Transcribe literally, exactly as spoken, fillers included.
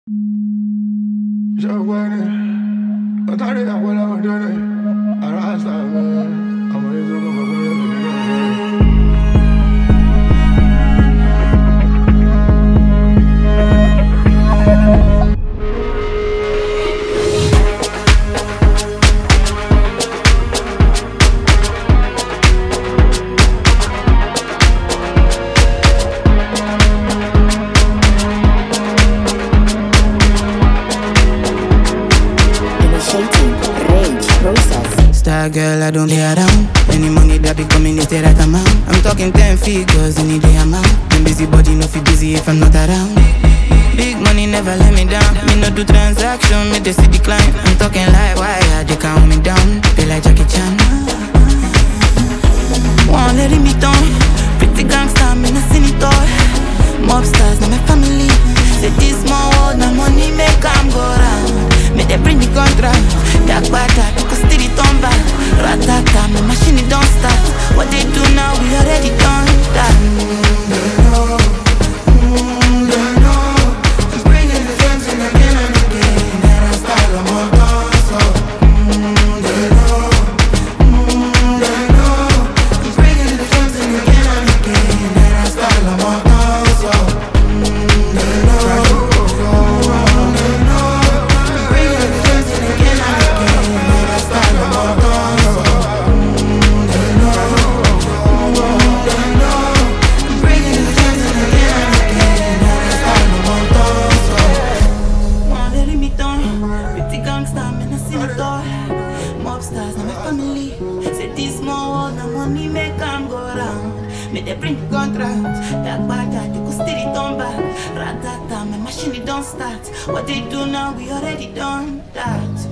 Yo, bueno, no tarde la abuela, no tarde. Arrastra, I'm ready to go back. Star girl, I don't play around. Any money that be coming, they say that I'm out. I'm talking ten figures in a day amount. I'm busy body, no feel busy if I'm not around. Big money never let me down. Me no do transaction, me they see decline. I'm talking like why they count me down. Feel like Jackie Chan. Won't let me down. Pretty gangster, me no seen it all. Mob stars, not my family. Say this small world, my money make them go round. Me they bring the contract. Dark butter, because still it on back. Ratata, my machine it don't start. What they do now, we already done that. Mm, they know, mm, they know. I'm bringing the flames in again and again. And I style them on dance, so mm, they know, mm, they know. I'm bringing the flames in again and again. And I style them on dance, so mm, they know, mm, they know. I'm bringing the flames in again and again. And I style them on dance, so mm, they know, mm, they know. I'm bringing the flames in again and again. And I style them on dance, so won't let me down. Pretty gangster, me no see it all. Mob stars, not my family. Say this small world, no money make them go round. Me they bring the contract. Dark butter, they go still it on back. Ratata, my machine it don't start. What they do now, we already done that.